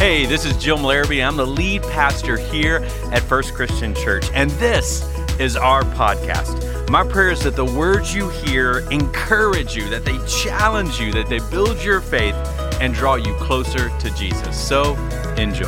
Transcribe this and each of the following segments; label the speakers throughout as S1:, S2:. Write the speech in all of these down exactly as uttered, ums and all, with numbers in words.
S1: Hey, this is Jim Larrabee. I'm the lead pastor here at First Christian Church, and this is our podcast. My prayer is that the words you hear encourage you, that they challenge you, that they build your faith and draw you closer to Jesus. So enjoy.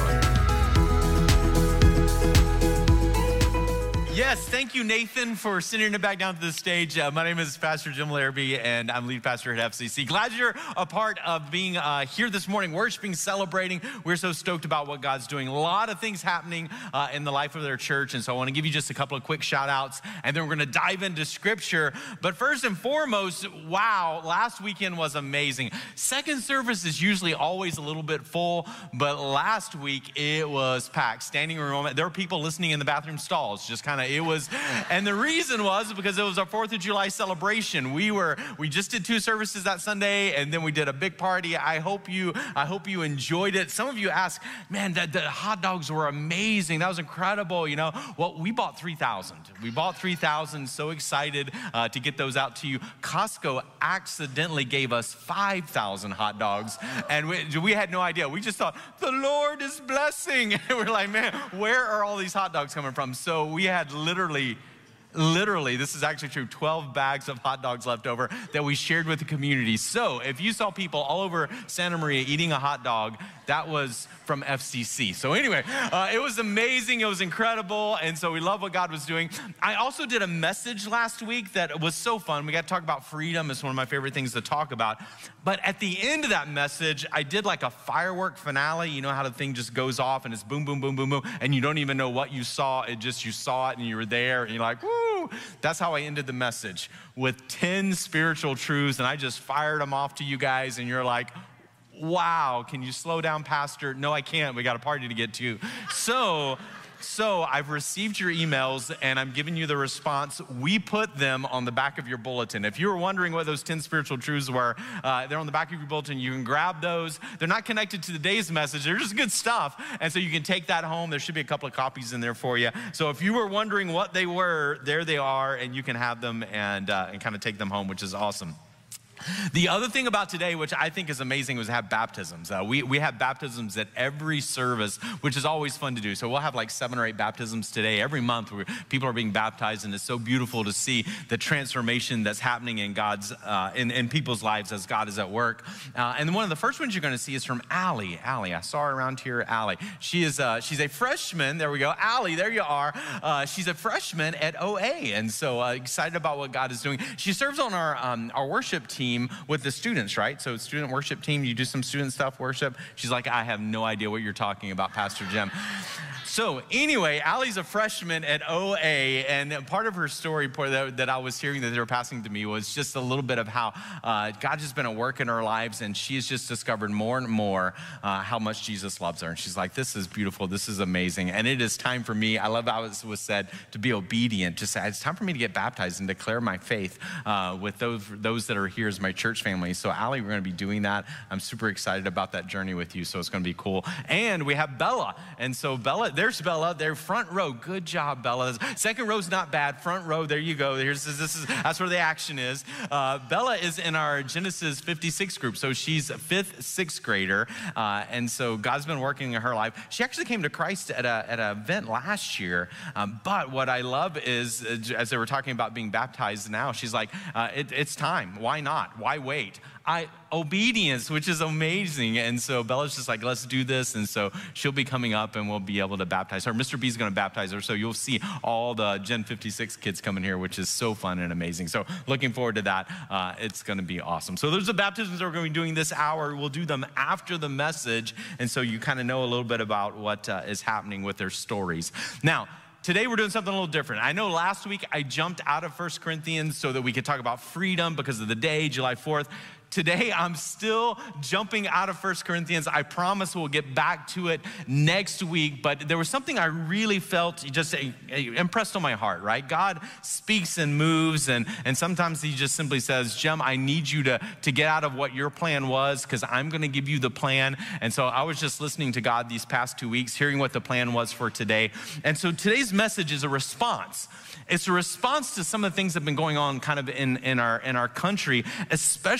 S1: Yes, thank you, Nathan, for sending it back down to the stage. Uh, my name is Pastor Jim Larrabee, and I'm lead pastor at F C C. Glad you're a part of being uh, here this morning, worshiping, celebrating. We're so stoked about what God's doing. A lot of things happening uh, in the life of their church, and so I want to give you just a couple of quick shout outs, and then we're going to dive into scripture. But first and foremost, wow, last weekend was amazing. Second service is usually always a little bit full, but last week it was packed. Standing room, there were people listening in the bathroom stalls, just kind of It was, and the reason was because it was our fourth of July celebration. We were, we just did two services that Sunday, and then we did a big party. I hope you, I hope you enjoyed it. Some of you asked, man, the, the hot dogs were amazing. That was incredible, you know. Well, we bought three thousand. We bought three thousand, so excited uh, to get those out to you. Costco accidentally gave us five thousand hot dogs, and we, we had no idea. We just thought, the Lord is blessing. And we're like, man, where are all these hot dogs coming from? So we had literally, literally, this is actually true, twelve bags of hot dogs left over that we shared with the community. So if you saw people all over Santa Maria eating a hot dog, that was from F C C. So anyway, uh, it was amazing. It was incredible. And so we love what God was doing. I also did a message last week that was so fun. We got to talk about freedom. It's one of my favorite things to talk about. But at the end of that message, I did like a firework finale. You know how the thing just goes off and it's boom, boom, boom, boom, boom. And you don't even know what you saw. It just, you saw it and you were there and you're like, woo. That's how I ended the message, with ten spiritual truths. And I just fired them off to you guys and you're like, wow, can you slow down, Pastor? No, I can't. We got a party to get to. So, so I've received your emails and I'm giving you the response. We put them on the back of your bulletin. If you were wondering what those ten spiritual truths were, uh, they're on the back of your bulletin. You can grab those. They're not connected to today's message. They're just good stuff. And so you can take that home. There should be a couple of copies in there for you. So if you were wondering what they were, there they are, and you can have them and, uh, and kind of take them home, which is awesome. The other thing about today, which I think is amazing, was have baptisms. Uh, we, we have baptisms at every service, which is always fun to do. So we'll have like seven or eight baptisms today. Every month where people are being baptized, and it's so beautiful to see the transformation that's happening in God's, uh, in, in people's lives as God is at work. Uh, and one of the first ones you're gonna see is from Allie. Allie, I saw her around here, Allie. She is, uh, she's a freshman, there we go. Allie, there you are. Uh, she's a freshman at O A, and so uh, excited about what God is doing. She serves on our, um, our worship team with the students, right? So student worship team, you do some student stuff worship. She's like, I have no idea what you're talking about, Pastor Jim. So anyway, Allie's a freshman at O A, and part of her story that I was hearing that they were passing to me was just a little bit of how uh, God has been at work in her lives, and she has just discovered more and more uh, how much Jesus loves her. And she's like, this is beautiful, this is amazing, and it is time for me, I love how it was said, to be obedient. Just say, it's time for me to get baptized and declare my faith uh, with those, those that are here as my church family. So Allie, we're gonna be doing that. I'm super excited about that journey with you, so it's gonna be cool. And we have Bella, and so Bella, there's Bella, there, front row. Good job, Bella. Second row's not bad. Front row, there you go. Here's this is that's where the action is. Uh, Bella is in our Genesis fifty-six group, so she's a fifth, sixth grader, uh, and so God's been working in her life. She actually came to Christ at a at an event last year. Um, but what I love is, as they were talking about being baptized now, she's like, uh, it, it's time. Why not? Why wait? I, obedience, which is amazing. And so Bella's just like, let's do this. And so she'll be coming up and we'll be able to baptize her. Mister B's gonna baptize her. So you'll see all the Gen fifty-six kids coming here, which is so fun and amazing. So looking forward to that. Uh, it's gonna be awesome. So those are the baptisms that we're gonna be doing this hour. We'll do them after the message. And so you kind of know a little bit about what uh, is happening with their stories. Now, today we're doing something a little different. I know last week I jumped out of First Corinthians so that we could talk about freedom because of the day, July fourth. Today, I'm still jumping out of First Corinthians. I promise we'll get back to it next week, but there was something I really felt just impressed on my heart, right? God speaks and moves, and, and sometimes he just simply says, Jim, I need you to, to get out of what your plan was because I'm gonna give you the plan. And so I was just listening to God these past two weeks, hearing what the plan was for today. And so today's message is a response. It's a response to some of the things that have been going on kind of in, in, our, in our country, especially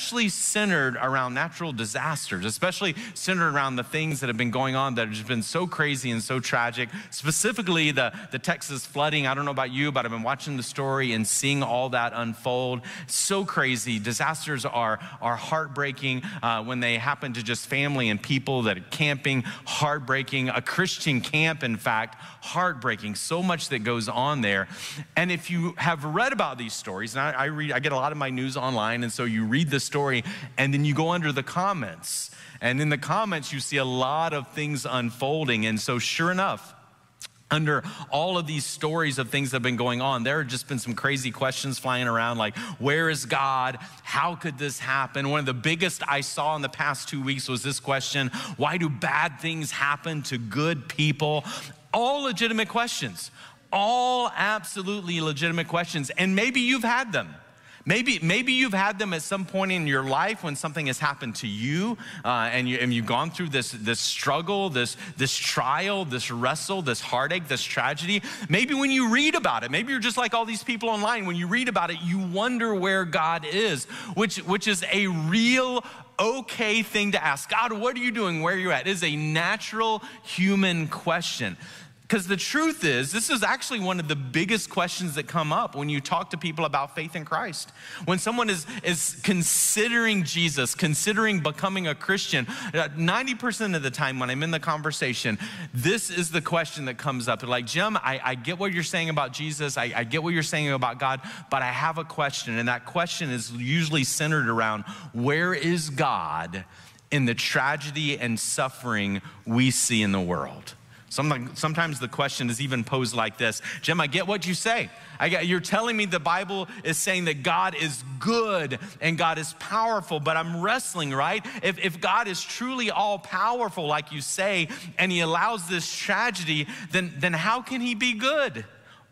S1: centered around natural disasters, especially centered around the things that have been going on that have just been so crazy and so tragic. Specifically, the, the Texas flooding. I don't know about you, but I've been watching the story and seeing all that unfold. So crazy. Disasters are, are heartbreaking uh, when they happen to just family and people that are camping. Heartbreaking. A Christian camp, in fact, heartbreaking. So much that goes on there. And if you have read about these stories, and I, I read, I get a lot of my news online, and so you read the story, and then you go under the comments. And in the comments, you see a lot of things unfolding. And so sure enough, under all of these stories of things that have been going on, there have just been some crazy questions flying around like, where is God? How could this happen? One of the biggest I saw in the past two weeks was this question: why do bad things happen to good people? All legitimate questions, all absolutely legitimate questions. And maybe you've had them. Maybe, maybe you've had them at some point in your life when something has happened to you, uh, and, you and you've gone through this, this struggle, this, this trial, this wrestle, this heartache, this tragedy. Maybe when you read about it, maybe you're just like all these people online. When you read about it, you wonder where God is, which, which is a real okay thing to ask. God, what are you doing? Where are you at? It is a natural human question. Because the truth is, this is actually one of the biggest questions that come up when you talk to people about faith in Christ. When someone is, is considering Jesus, considering becoming a Christian, ninety percent of the time when I'm in the conversation, this is the question that comes up. They're like, Jim, I, I get what you're saying about Jesus. I, I get what you're saying about God, but I have a question. And that question is usually centered around, where is God in the tragedy and suffering we see in the world? Sometimes the question is even posed like this: Jim, I get what you say. I get, you're telling me the Bible is saying that God is good and God is powerful, but I'm wrestling, right? If, if God is truly all powerful, like you say, and he allows this tragedy, then, then how can he be good?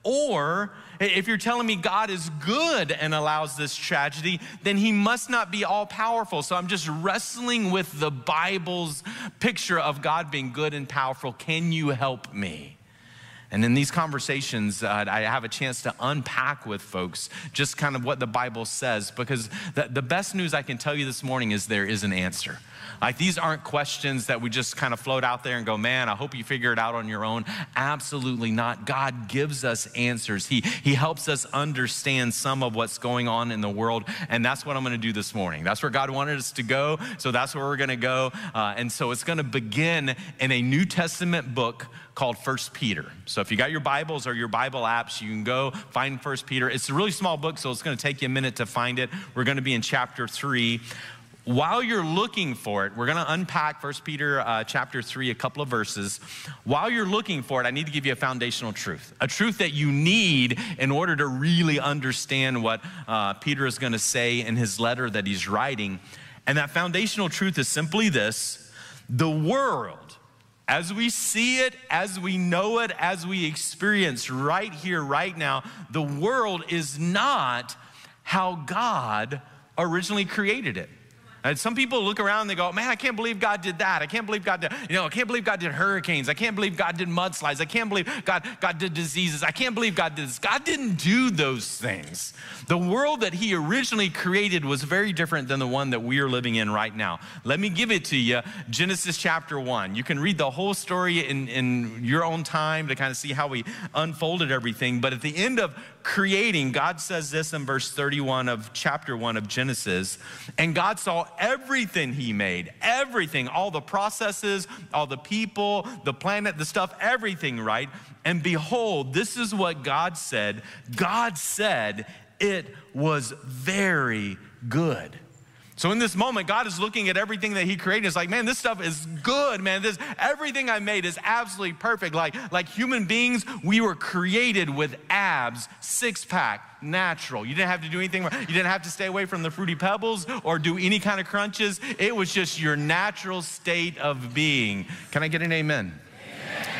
S1: Or if you're telling me God is good and allows this tragedy, then he must not be all powerful. So I'm just wrestling with the Bible's picture of God being good and powerful. Can you help me? And in these conversations, uh, I have a chance to unpack with folks just kind of what the Bible says, because the, the best news I can tell you this morning is there is an answer. Like, these aren't questions that we just kind of float out there and go, man, I hope you figure it out on your own. Absolutely not. God gives us answers. He, he helps us understand some of what's going on in the world, and that's what I'm going to do this morning. That's where God wanted us to go, so that's where we're going to go. Uh, and so it's going to begin in a New Testament book called First Peter. So if you got your Bibles or your Bible apps, you can go find First Peter. It's a really small book, so it's going to take you a minute to find it. We're going to be in chapter three. While you're looking for it, we're going to unpack First Peter uh, chapter three, a couple of verses. While you're looking for it, I need to give you a foundational truth, a truth that you need in order to really understand what uh, Peter is going to say in his letter that he's writing. And that foundational truth is simply this: the world, as we see it, as we know it, as we experience right here, right now, the world is not how God originally created it. And some people look around and they go, man, I can't believe God did that. I can't believe God did, you know, I can't believe God did hurricanes. I can't believe God did mudslides. I can't believe God, God did diseases. I can't believe God did this. God didn't do those things. The world that he originally created was very different than the one that we are living in right now. Let me give it to you. Genesis chapter one. You can read the whole story in, in your own time to kind of see how we unfolded everything. But at the end of creating, God says this in verse thirty-one of chapter one of Genesis: and God saw everything he made, everything, all the processes, all the people, the planet, the stuff, everything, right? And behold, this is what God said. God said it was very good. So in this moment, God is looking at everything that he created. It's like, man, this stuff is good, man. This, everything I made is absolutely perfect. Like, like human beings, we were created with abs, six pack, natural. You didn't have to do anything. You didn't have to stay away from the Fruity Pebbles or do any kind of crunches. It was just your natural state of being. Can I get an amen? Amen.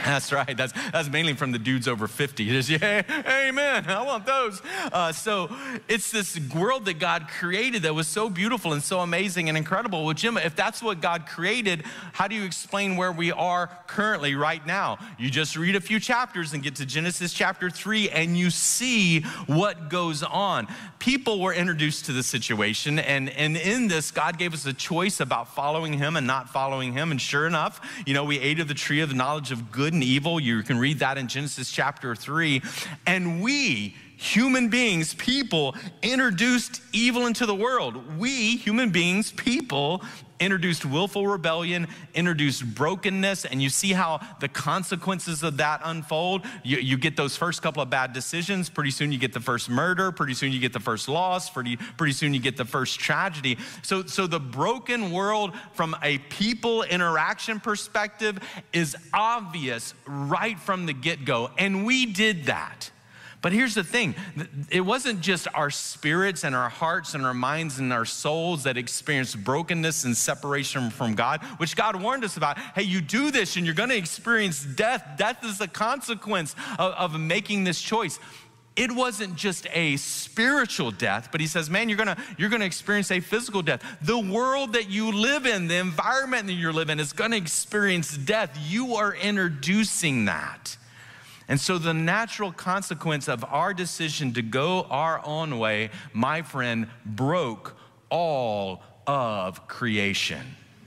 S1: That's right. That's that's mainly from the dudes over fifty. Just, yeah, amen. I want those. Uh, so it's this world that God created that was so beautiful and so amazing and incredible. Well, Jim, if that's what God created, how do you explain where we are currently right now? You just read a few chapters and get to Genesis chapter three, and you see what goes on. People were introduced to the situation, and, and in this, God gave us a choice about following him and not following him. And sure enough, you know, we ate of the tree of the knowledge of good and evil. You can read that in Genesis chapter three. And we, human beings, people, introduced evil into the world. We, human beings, people, introduced willful rebellion, introduced brokenness, and you see how the consequences of that unfold. You, you get those first couple of bad decisions. Pretty soon you get the first murder. Pretty soon you get the first loss. Pretty, pretty soon you get the first tragedy. So, so the broken world from a people interaction perspective is obvious right from the get-go, and we did that. But here's the thing, it wasn't just our spirits and our hearts and our minds and our souls that experienced brokenness and separation from God, which God warned us about. Hey, you do this and you're gonna experience death. Death is the consequence of, of making this choice. It wasn't just a spiritual death, but he says, man, you're gonna, you're gonna experience a physical death. The world that you live in, the environment that you live in is gonna experience death. You are introducing that. And so the natural consequence of our decision to go our own way, my friend, broke all of creation.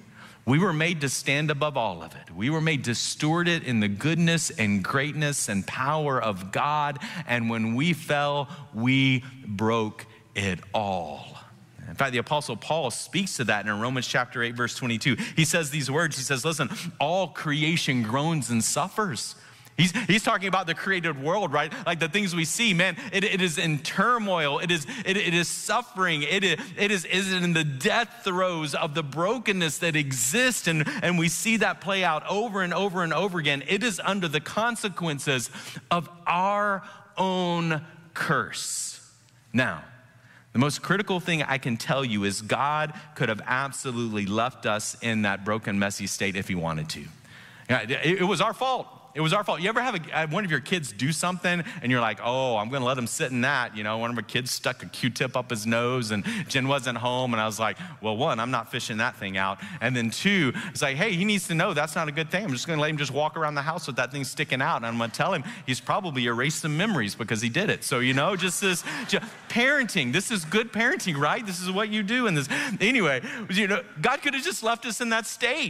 S1: We were made to stand above all of it. We were made to steward it in the goodness and greatness and power of God. And when we fell, we broke it all. In fact, the Apostle Paul speaks to that in Romans chapter eight, verse twenty-two. He says these words, he says, listen, all creation groans and suffers. He's, he's talking about the created world, right? Like the things we see, man, it, it is in turmoil. It is, it, it is suffering. It is, it is, is in the death throes of the brokenness that exists. And, and we see that play out over and over and over again. It is under the consequences of our own curse. Now, the most critical thing I can tell you is God could have absolutely left us in that broken, messy state if he wanted to. It, it was our fault. It was our fault. You ever have a, one of your kids do something and you're like, oh, I'm gonna let him sit in that. You know, one of my kids stuck a Q-tip up his nose and Jen wasn't home. And I was like, well, one, I'm not fishing that thing out. And then two, it's like, hey, he needs to know that's not a good thing. I'm just gonna let him just walk around the house with that thing sticking out. And I'm gonna tell him he's probably erased some memories because he did it. So, you know, just this just parenting. This is good parenting, right? This is what you do in this. Anyway, you know, God could have just left us in that state.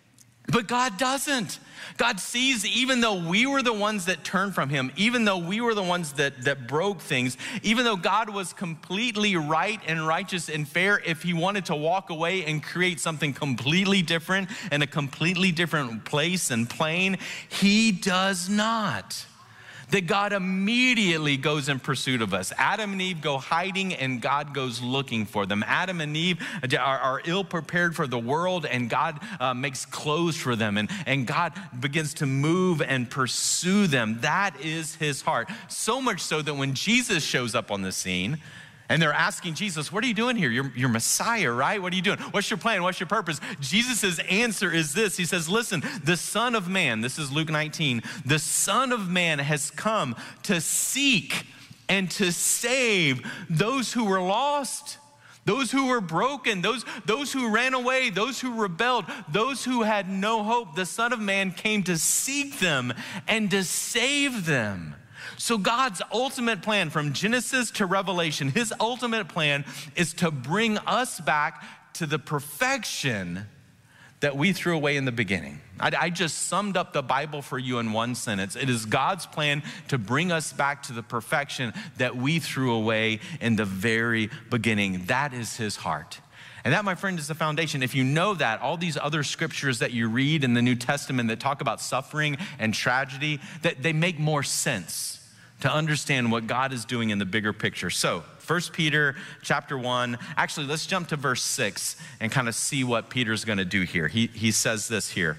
S1: But God doesn't. God sees, even though we were the ones that turned from him, even though we were the ones that, that broke things, even though God was completely right and righteous and fair, if he wanted to walk away and create something completely different in a completely different place and plane, he does not. That God immediately goes in pursuit of us. Adam and Eve go hiding and God goes looking for them. Adam and Eve are, are ill prepared for the world and God uh, makes clothes for them and, and God begins to move and pursue them. That is his heart. So much so that when Jesus shows up on the scene, and they're asking Jesus, what are you doing here? You're, you're Messiah, right? What are you doing? What's your plan? What's your purpose? Jesus' answer is this. He says, listen, the Son of Man, this is Luke nineteen, the Son of Man has come to seek and to save those who were lost, those who were broken, those, those who ran away, those who rebelled, those who had no hope. The Son of Man came to seek them and to save them. So God's ultimate plan from Genesis to Revelation, his ultimate plan is to bring us back to the perfection that we threw away in the beginning. I, I just summed up the Bible for you in one sentence. It is God's plan to bring us back to the perfection that we threw away in the very beginning. That is his heart. And that, my friend, is the foundation. If you know that, all these other scriptures that you read in the New Testament that talk about suffering and tragedy, that they make more sense to understand what God is doing in the bigger picture. So, First Peter chapter one, actually, let's jump to verse six and kind of see what Peter's gonna do here. He, he says this here.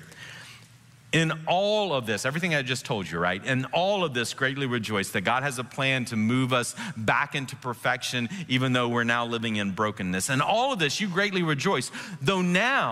S1: In all of this, everything I just told you, right? In all of this, greatly rejoice that God has a plan to move us back into perfection, even though we're now living in brokenness. And all of this, you greatly rejoice, though now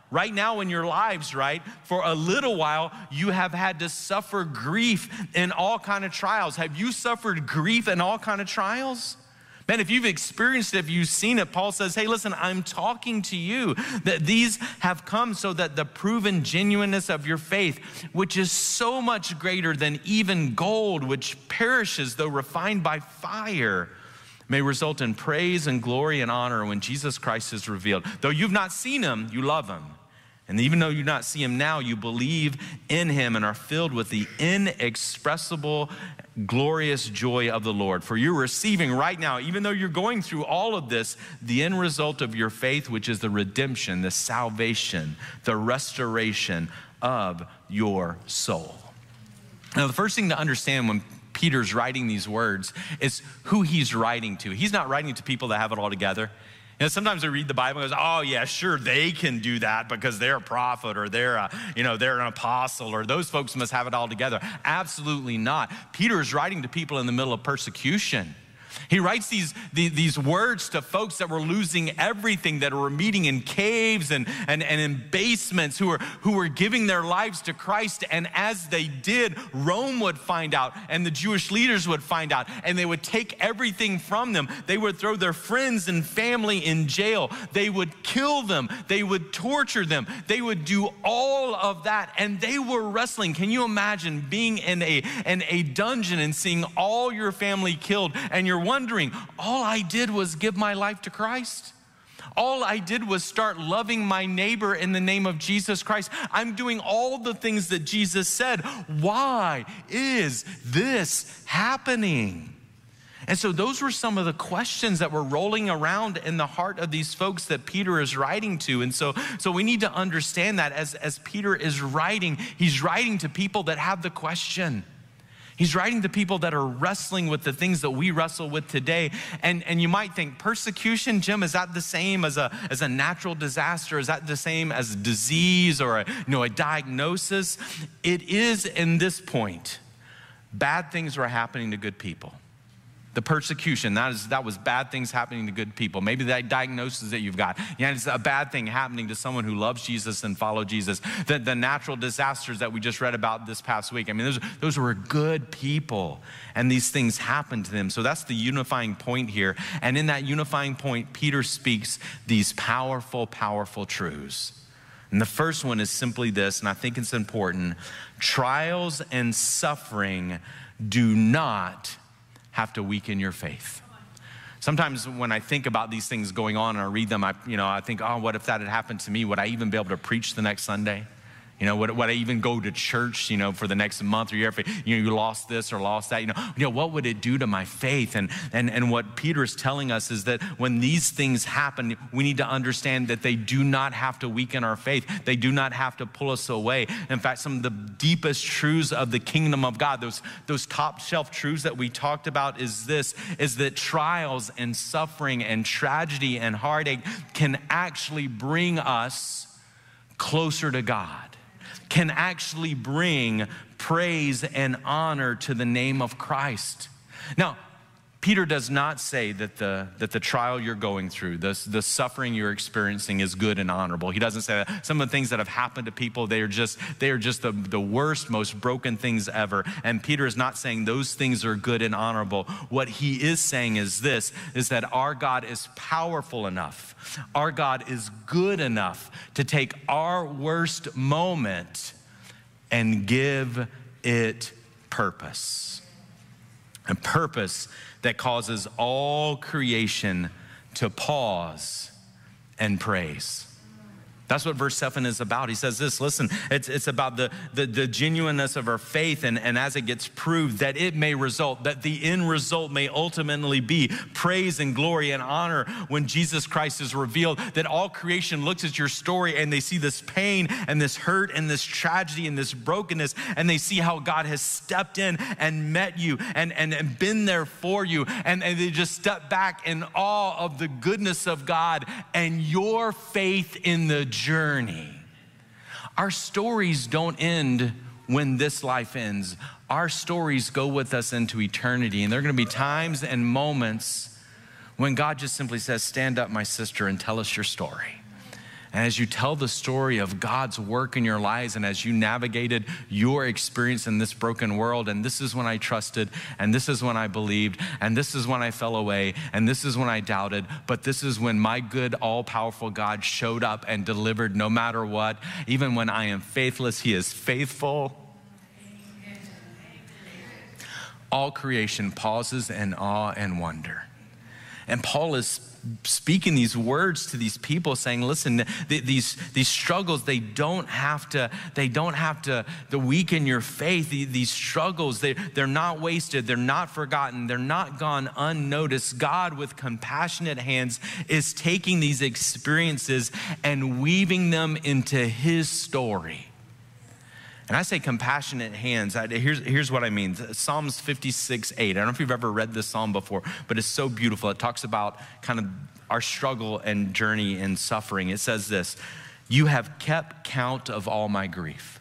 S1: Right now in your lives, right, for a little while, you have had to suffer grief in all kind of trials. Have you suffered grief in all kind of trials? Man, if you've experienced it, if you've seen it, Paul says, hey, listen, I'm talking to you that these have come so that the proven genuineness of your faith, which is so much greater than even gold, which perishes though refined by fire, may result in praise and glory and honor when Jesus Christ is revealed. Though you've not seen him, you love him. And even though you not see him now, you believe in him and are filled with the inexpressible, glorious joy of the Lord. For you're receiving right now, even though you're going through all of this, the end result of your faith, which is the redemption, the salvation, the restoration of your soul. Now, the first thing to understand when Peter's writing these words is who he's writing to. He's not writing to people that have it all together. You know, sometimes we read the Bible and goes, oh yeah, sure, they can do that because they're a prophet or they're a, you know, they're an apostle or those folks must have it all together. Absolutely not. Peter is writing to people in the middle of persecution. He writes these, these words to folks that were losing everything, that were meeting in caves and, and, and in basements, who were, who were giving their lives to Christ. And as they did, Rome would find out and the Jewish leaders would find out and they would take everything from them. They would throw their friends and family in jail. They would kill them. They would torture them. They would do all of that. And they were wrestling. Can you imagine being in a, in a dungeon and seeing all your family killed and you're wondering, all I did was give my life to Christ. All I did was start loving my neighbor in the name of Jesus Christ. I'm doing all the things that Jesus said. Why is this happening? And so those were some of the questions that were rolling around in the heart of these folks that Peter is writing to. And so, so we need to understand that as, as Peter is writing, he's writing to people that have the question. He's writing to people that are wrestling with the things that we wrestle with today. And, and you might think, persecution, Jim, is that the same as a, as a natural disaster? Is that the same as a disease or a, you know, a diagnosis? It is in this point. Bad things were happening to good people. The persecution, that, is, that was bad things happening to good people. Maybe that diagnosis that you've got, yeah, it's a bad thing happening to someone who loves Jesus and follows Jesus. The, the natural disasters that we just read about this past week, I mean, those, those were good people, and these things happened to them. So that's the unifying point here. And in that unifying point, Peter speaks these powerful, powerful truths. And the first one is simply this, and I think it's important. Trials and suffering do not have to weaken your faith. Sometimes when I think about these things going on and I read them, I, you know, I think, oh, what if that had happened to me? Would I even be able to preach the next Sunday? You know, would, would I even go to church, you know, for the next month or year? If, you know, you lost this or lost that, you know, you know, what would it do to my faith? And, and, and what Peter is telling us is that when these things happen, we need to understand that they do not have to weaken our faith. They do not have to pull us away. In fact, some of the deepest truths of the kingdom of God, those, those top shelf truths that we talked about is this, is that trials and suffering and tragedy and heartache can actually bring us closer to God, can actually bring praise and honor to the name of Christ. Now, Peter does not say that the, that the trial you're going through, the, the suffering you're experiencing is good and honorable. He doesn't say that. Some of the things that have happened to people, they are just, they are just the, the worst, most broken things ever. And Peter is not saying those things are good and honorable. What he is saying is this, is that our God is powerful enough. Our God is good enough to take our worst moment and give it purpose. A purpose that causes all creation to pause and praise. That's what verse seven is about. He says this, listen, it's, it's about the, the, the genuineness of our faith, and, and as it gets proved, that it may result, that the end result may ultimately be praise and glory and honor when Jesus Christ is revealed, that all creation looks at your story and they see this pain and this hurt and this tragedy and this brokenness, and they see how God has stepped in and met you and, and, and been there for you, and, and they just step back in awe of the goodness of God and your faith in the journey. Our stories don't end when this life ends. Our stories go with us into eternity, and there are going to be times and moments when God just simply says, stand up, my sister, and tell us your story. And as you tell the story of God's work in your lives, and as you navigated your experience in this broken world, and this is when I trusted, and this is when I believed, and this is when I fell away, and this is when I doubted, but this is when my good, all-powerful God showed up and delivered no matter what. Even when I am faithless, he is faithful. All creation pauses in awe and wonder. And Paul is speaking these words to these people saying, listen, th- these, these struggles, they don't have to, they don't have to, to weaken your faith. These struggles, they, they're not wasted. They're not forgotten. They're not gone unnoticed. God, with compassionate hands, is taking these experiences and weaving them into his story. And I say compassionate hands, I, here's, here's what I mean. Psalms fifty-six, eight. I don't know if you've ever read this psalm before, but it's so beautiful. It talks about kind of our struggle and journey and suffering. It says this: you have kept count of all my grief.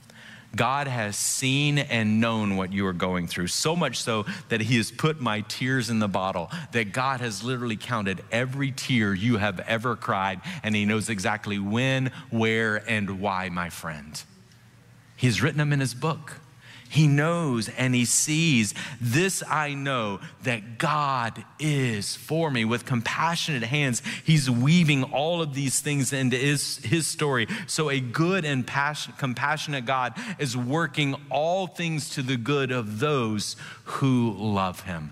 S1: God has seen and known what you are going through, so much so that he has put my tears in the bottle, that God has literally counted every tear you have ever cried, and he knows exactly when, where, and why, my friend. He's written them in his book. He knows and he sees. This I know, that God is for me. With compassionate hands, he's weaving all of these things into his, his story. So a good and passion, compassionate God is working all things to the good of those who love him.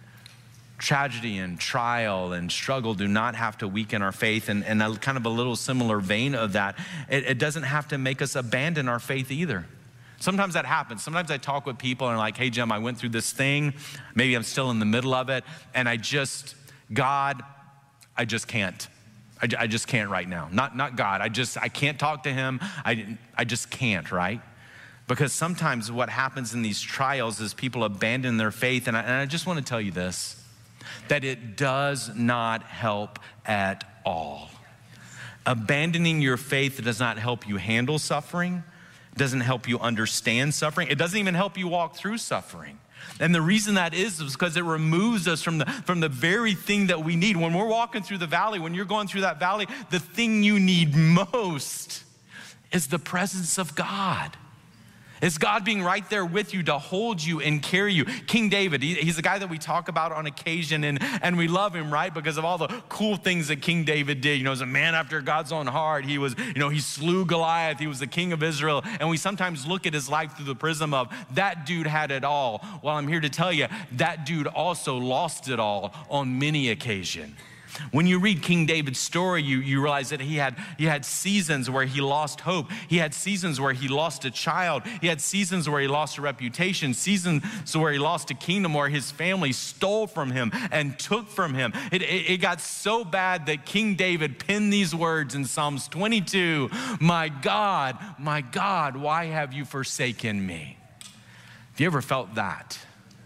S1: Tragedy and trial and struggle do not have to weaken our faith. And, and a kind of a little similar vein of that, it, it doesn't have to make us abandon our faith either. Sometimes that happens. Sometimes I talk with people and are like, hey, Jim, I went through this thing. Maybe I'm still in the middle of it. And I just, God, I just can't. I, I just can't right now. Not, not God. I just, I can't talk to him. I, I just can't, right? Because sometimes what happens in these trials is people abandon their faith. And I, and I just want to tell you this, that it does not help at all. Abandoning your faith does not help you handle suffering, doesn't help you understand suffering. It doesn't even help you walk through suffering. And the reason that is is because it removes us from the, from the very thing that we need. When we're walking through the valley, when you're going through that valley, the thing you need most is the presence of God. It's God being right there with you to hold you and carry you. King David, he, he's a guy that we talk about on occasion, and, and we love him, right? Because of all the cool things that King David did. You know, as a man after God's own heart, he was, you know, he slew Goliath. He was the king of Israel. And we sometimes look at his life through the prism of that dude had it all. Well, I'm here to tell you, that dude also lost it all on many occasions. When you read King David's story, you, you realize that he had, he had seasons where he lost hope. He had seasons where he lost a child. He had seasons where he lost a reputation, seasons where he lost a kingdom, where his family stole from him and took from him. It, it, it got so bad that King David penned these words in Psalms twenty-two, my God, my God, why have you forsaken me? Have you ever felt that?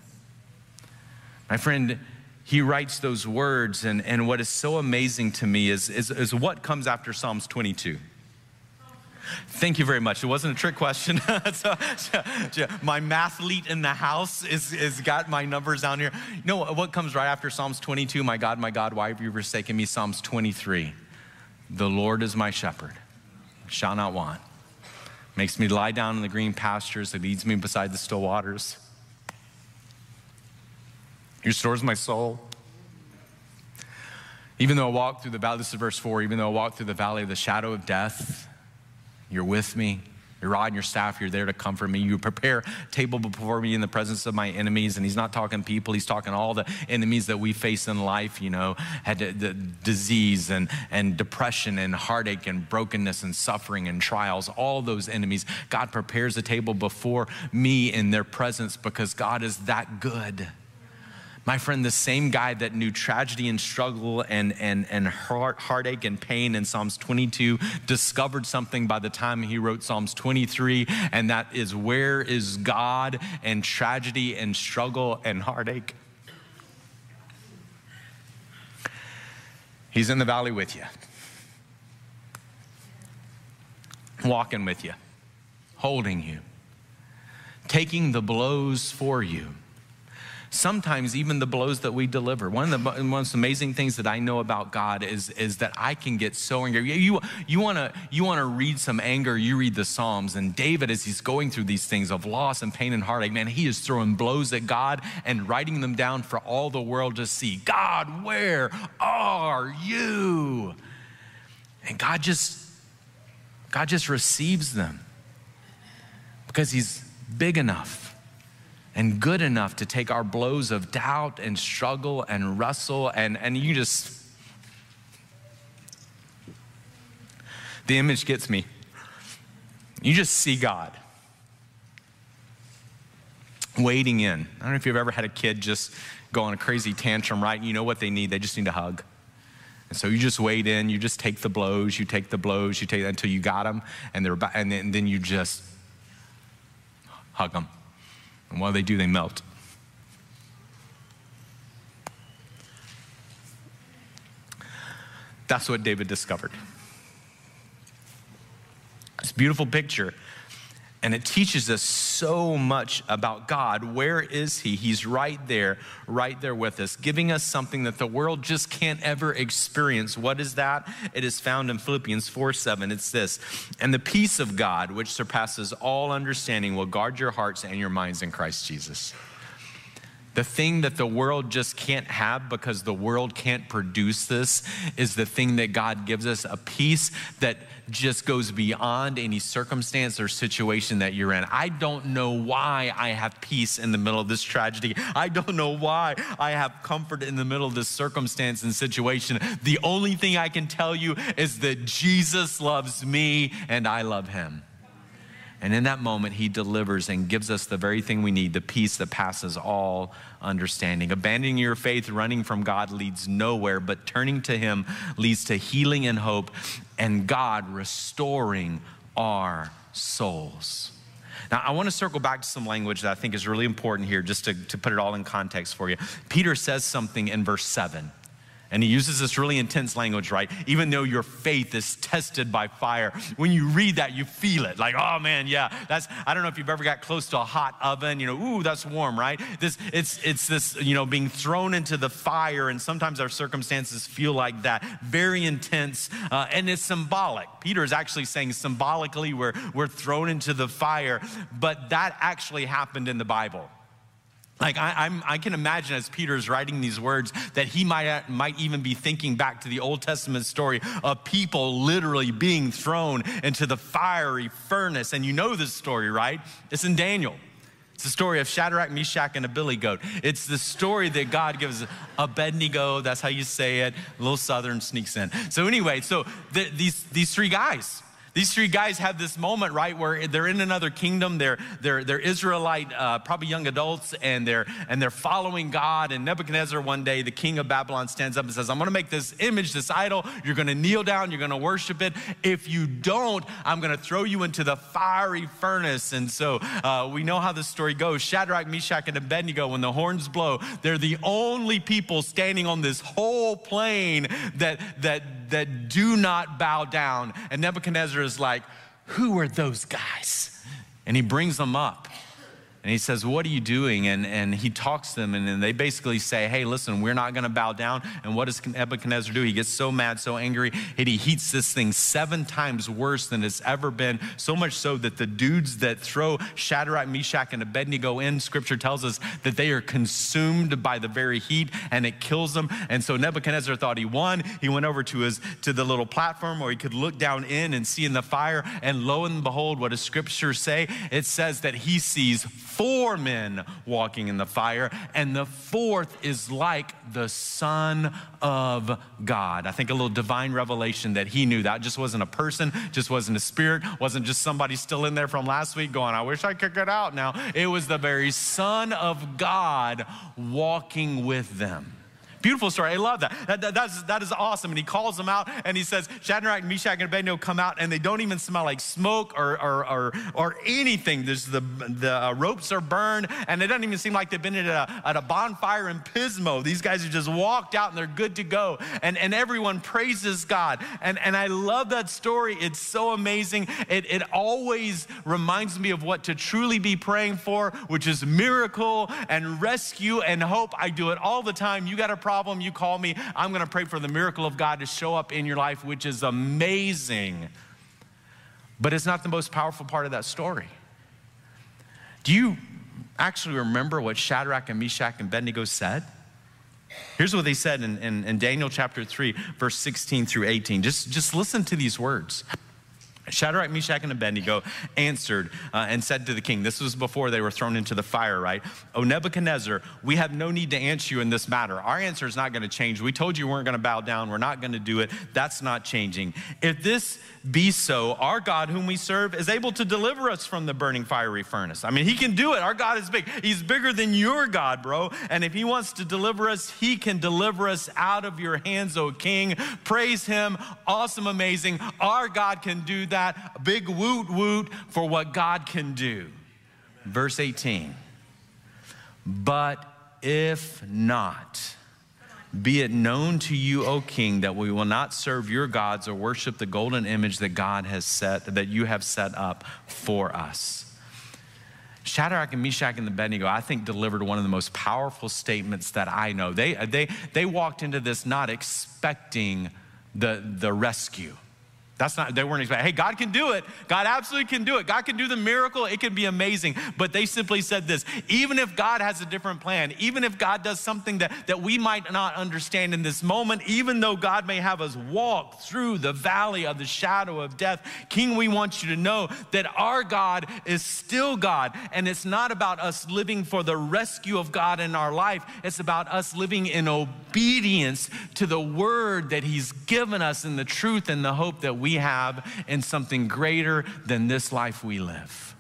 S1: My friend, he writes those words, and, and what is so amazing to me is, is, is what comes after Psalms twenty-two. Thank you very much. It wasn't a trick question. so, so, my mathlete in the house is, is got my numbers down here. You know what comes right after Psalms twenty-two? My God, my God, why have you forsaken me? Psalms twenty-three. The Lord is my shepherd, I shall not want. Makes me lie down in the green pastures. It leads me beside the still waters. He restores my soul. Even though I walk through the valley, this is verse four, even though I walk through the valley of the shadow of death, you're with me. Your rod and your staff, you're there to comfort me. You prepare a table before me in the presence of my enemies. And he's not talking people, he's talking all the enemies that we face in life, you know, had the, the disease and, and depression and heartache and brokenness and suffering and trials, all those enemies. God prepares a table before me in their presence because God is that good. My friend, the same guy that knew tragedy and struggle and, and, and heart, heartache and pain in Psalms twenty-two discovered something by the time he wrote Psalms twenty-three, and that is, where is God and tragedy and struggle and heartache? He's in the valley with you, walking with you, holding you, taking the blows for you, sometimes even the blows that we deliver. One of the most amazing things that I know about God is, is that I can get so angry. You, you wanna, you wanna read some anger, you read the Psalms, and David, as he's going through these things of loss and pain and heartache, man, he is throwing blows at God and writing them down for all the world to see. God, where are you? And God just, God just receives them because he's big enough and good enough to take our blows of doubt and struggle and wrestle, and, and you just, the image gets me. You just see God wading in. I don't know if you've ever had a kid just go on a crazy tantrum, right? You know what they need, they just need a hug. And so you just wade in, you just take the blows, you take the blows, you take that until you got them, and, they're about, and, then, and then you just hug them. And what do they do? They melt. That's what David discovered. It's a beautiful picture. And it teaches us so much about God. Where is he? He's right there, right there with us, giving us something that the world just can't ever experience. What is that? It is found in Philippians four seven. It's this: and the peace of God, which surpasses all understanding, will guard your hearts and your minds in Christ Jesus. The thing that the world just can't have because the world can't produce this is the thing that God gives us, a peace that just goes beyond any circumstance or situation that you're in. I don't know why I have peace in the middle of this tragedy. I don't know why I have comfort in the middle of this circumstance and situation. The only thing I can tell you is that Jesus loves me and I love him. And in that moment, he delivers and gives us the very thing we need, the peace that passes all understanding. Abandoning your faith, running from God leads nowhere, but turning to him leads to healing and hope, and God restoring our souls. Now, I want to circle back to some language that I think is really important here, just to, to put it all in context for you. Peter says something in verse seven. And he uses this really intense language, right? Even though your faith is tested by fire, when you read that, you feel it. Like, oh man, yeah, that's, I don't know if you've ever got close to a hot oven, you know, ooh, that's warm, right? This, it's, it's this, you know, being thrown into the fire, and sometimes our circumstances feel like that, very intense, uh, and it's symbolic. Peter is actually saying symbolically we're, we're thrown into the fire, but that actually happened in the Bible. Like I, I'm, I can imagine as Peter's writing these words that he might, might even be thinking back to the Old Testament story of people literally being thrown into the fiery furnace. And you know this story, right? It's in Daniel. It's the story of Shadrach, Meshach, and Abednego. It's the story that God gives Abednego. That's how you say it. A little Southern sneaks in. So anyway, so the, these, these three guys, These three guys have this moment, right, where they're in another kingdom. They're they're they're Israelite, uh, probably young adults, and they're and they're following God. And Nebuchadnezzar, one day, the king of Babylon, stands up and says, "I'm going to make this image, this idol. You're going to kneel down. You're going to worship it. If you don't, I'm going to throw you into the fiery furnace." And so uh, we know how this story goes. Shadrach, Meshach, and Abednego, when the horns blow, they're the only people standing on this whole plain that that that do not bow down. And Nebuchadnezzar is like, who are those guys? And he brings them up. And he says, what are you doing? And, and he talks to them, and then they basically say, hey, listen, we're not gonna bow down. And what does Nebuchadnezzar do? He gets so mad, so angry, and he heats this thing seven times worse than it's ever been. So much so that the dudes that throw Shadrach, Meshach, and Abednego in, scripture tells us that they are consumed by the very heat, and it kills them. And so Nebuchadnezzar thought he won. He went over to his to the little platform where he could look down in and see in the fire. And lo and behold, what does scripture say? It says that he sees four men walking in the fire, and the fourth is like the Son of God. I think a little divine revelation that he knew that just wasn't a person, just wasn't a spirit, wasn't just somebody still in there from last week going, I wish I could get out now. It was the very Son of God walking with them. Beautiful story. I love that. That, that, that's, that is awesome. And he calls them out and he says, Shadrach, Meshach, and Abednego come out, and they don't even smell like smoke or, or, or, or anything. There's the, the uh, ropes are burned, and it doesn't even seem like they've been at a, at a bonfire in Pismo. These guys have just walked out and they're good to go. And, and everyone praises God. And, and I love that story. It's so amazing. It, it always reminds me of what to truly be praying for, which is miracle and rescue and hope. I do it all the time. You got a problem, you call me. I'm going to pray for the miracle of God to show up in your life, which is amazing. But it's not the most powerful part of that story. Do you actually remember what Shadrach and Meshach and Abednego said? Here's what they said in, in, in Daniel chapter three, verse sixteen through eighteen. Just, just listen to these words. Shadrach, Meshach, and Abednego answered uh, and said to the king, this was before they were thrown into the fire, right? O Nebuchadnezzar, we have no need to answer you in this matter. Our answer is not going to change. We told you we weren't going to bow down. We're not going to do it. That's not changing. If this be so, our God whom we serve is able to deliver us from the burning fiery furnace. I mean, he can do it. Our God is big. He's bigger than your God, bro. And if he wants to deliver us, he can deliver us out of your hands, O king. Praise him. Awesome, amazing. Our God can do that. Big woot woot for what God can do. Verse eighteen. But if not, be it known to you, O king, that we will not serve your gods or worship the golden image that God has set, that you have set up for us. Shadrach and Meshach and Abednego, I think, delivered one of the most powerful statements that I know. They, they, they walked into this not expecting the, the rescue. That's not, they weren't expecting, hey, God can do it. God absolutely can do it. God can do the miracle. It can be amazing. But they simply said this, even if God has a different plan, even if God does something that, that we might not understand in this moment, even though God may have us walk through the valley of the shadow of death, King, we want you to know that our God is still God. And it's not about us living for the rescue of God in our life. It's about us living in obedience to the word that he's given us and the truth and the hope that we We have in something greater than this life we live.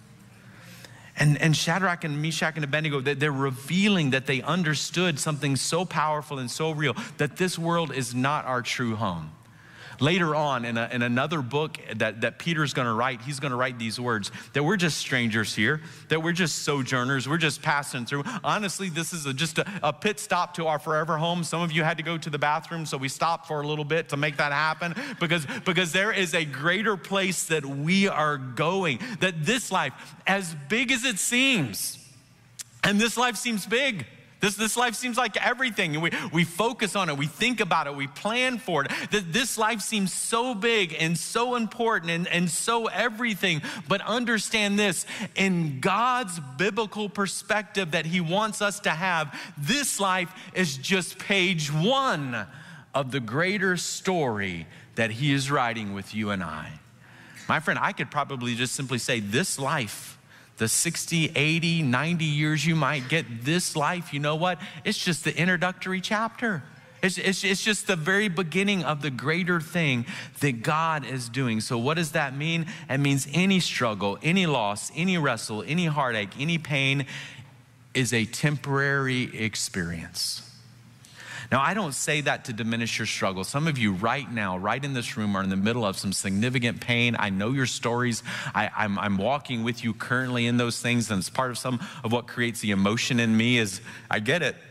S1: And, and Shadrach and Meshach and Abednego, they're revealing that they understood something so powerful and so real, that this world is not our true home. Later on, in, a, in another book that, that Peter's gonna write, he's gonna write these words, that we're just strangers here, that we're just sojourners, we're just passing through. Honestly, this is a, just a, a pit stop to our forever home. Some of you had to go to the bathroom, so we stopped for a little bit to make that happen, because, because there is a greater place that we are going, that this life, as big as it seems, and this life seems big, This, this life seems like everything, and we, we focus on it, we think about it, we plan for it. That this life seems so big and so important and, and so everything. But understand this, in God's biblical perspective that he wants us to have, this life is just page one of the greater story that he is writing with you and I. My friend, I could probably just simply say this life, the sixty, eighty, ninety years you might get, this life, you know what? It's just the introductory chapter. It's, it's, it's just the very beginning of the greater thing that God is doing. So what does that mean? It means any struggle, any loss, any wrestle, any heartache, any pain is a temporary experience. Now, I don't say that to diminish your struggle. Some of you right now, right in this room, are in the middle of some significant pain. I know your stories. I, I'm, I'm walking with you currently in those things, and it's part of some of what creates the emotion in me is, I get it.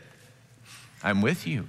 S1: I'm with you.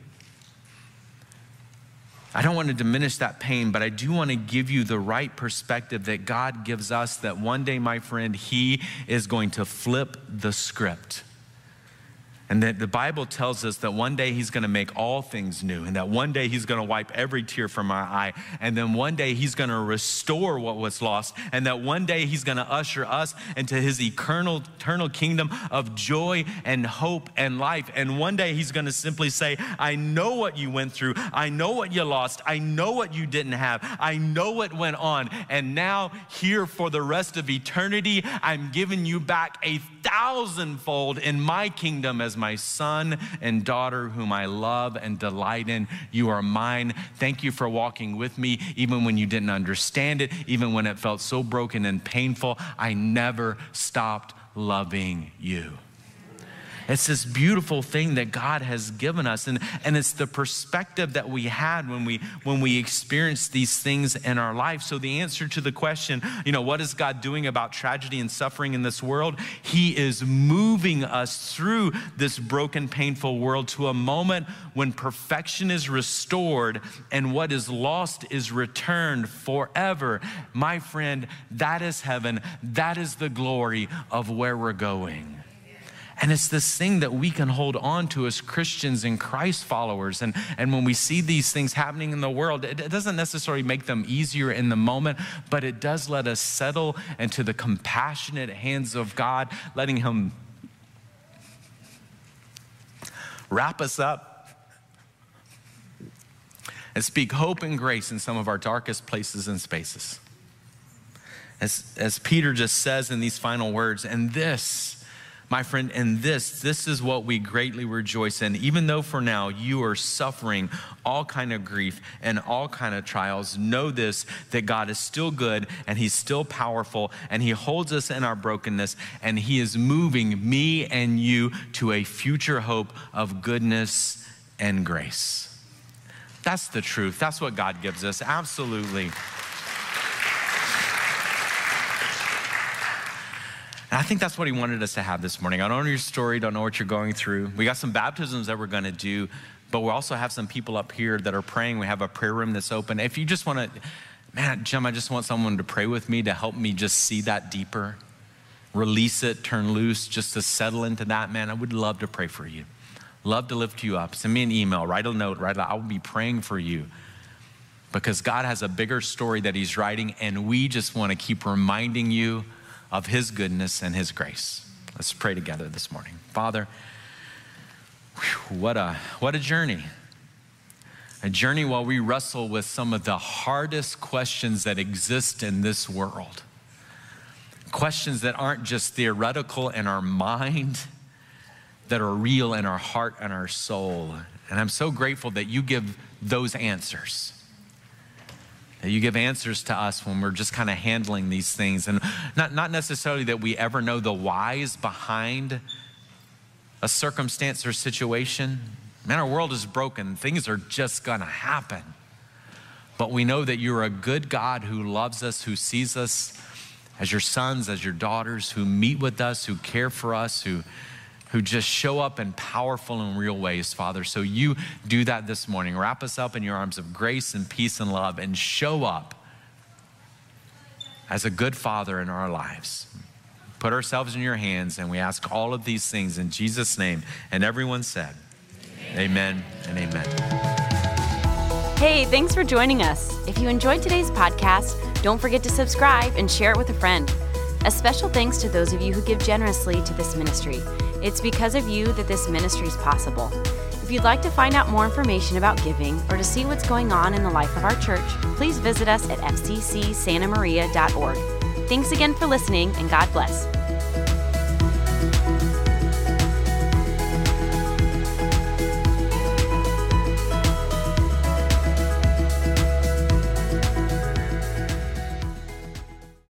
S1: I don't want to diminish that pain, but I do want to give you the right perspective that God gives us, that one day, my friend, he is going to flip the script. And that the Bible tells us that one day he's going to make all things new, and that one day he's going to wipe every tear from our eye, and then one day he's going to restore what was lost, and that one day he's going to usher us into his eternal, eternal kingdom of joy and hope and life. And one day he's going to simply say, I know what you went through. I know what you lost. I know what you didn't have. I know what went on. And now here for the rest of eternity, I'm giving you back a thousandfold in my kingdom as my son and daughter whom I love and delight in. You are mine. Thank you for walking with me even when you didn't understand it, even when it felt so broken and painful. I never stopped loving you. It's this beautiful thing that God has given us. And, and it's the perspective that we had when we when we experienced these things in our life. So the answer to the question, you know, what is God doing about tragedy and suffering in this world? He is moving us through this broken, painful world to a moment when perfection is restored and what is lost is returned forever. My friend, that is heaven. That is the glory of where we're going. And it's this thing that we can hold on to as Christians and Christ followers. And, and when we see these things happening in the world, it, it doesn't necessarily make them easier in the moment, but it does let us settle into the compassionate hands of God, letting him wrap us up and speak hope and grace in some of our darkest places and spaces. As, as Peter just says in these final words, and this, my friend, and this, this is what we greatly rejoice in. Even though for now you are suffering all kind of grief and all kind of trials, know this, that God is still good and he's still powerful and he holds us in our brokenness and he is moving me and you to a future hope of goodness and grace. That's the truth. That's what God gives us. Absolutely. And I think that's what he wanted us to have this morning. I don't know your story, don't know what you're going through. We got some baptisms that we're going to do, but we also have some people up here that are praying. We have a prayer room that's open. If you just want to, man, Jim, I just want someone to pray with me to help me just see that deeper, release it, turn loose, just to settle into that, man, I would love to pray for you. Love to lift you up. Send me an email, write a note, write a, I will be praying for you because God has a bigger story that he's writing, and we just want to keep reminding you of his goodness and his grace. Let's pray together this morning. Father, whew, what a, what a journey. A journey while we wrestle with some of the hardest questions that exist in this world. Questions that aren't just theoretical in our mind, that are real in our heart and our soul. And I'm so grateful that you give those answers. That you give answers to us when we're just kind of handling these things. And not, not necessarily that we ever know the whys behind a circumstance or situation. Man, our world is broken. Things are just gonna happen. But we know that you're a good God who loves us, who sees us as your sons, as your daughters, who meet with us, who care for us, who who just show up in powerful and real ways, Father. So you do that this morning. Wrap us up in your arms of grace and peace and love and show up as a good Father in our lives. Put ourselves in your hands and we ask all of these things in Jesus' name. And everyone said, amen, amen and amen.
S2: Hey, thanks for joining us. If you enjoyed today's podcast, don't forget to subscribe and share it with a friend. A special thanks to those of you who give generously to this ministry. It's because of you that this ministry is possible. If you'd like to find out more information about giving or to see what's going on in the life of our church, please visit us at f c c santa maria dot org. Thanks again for listening, and God bless.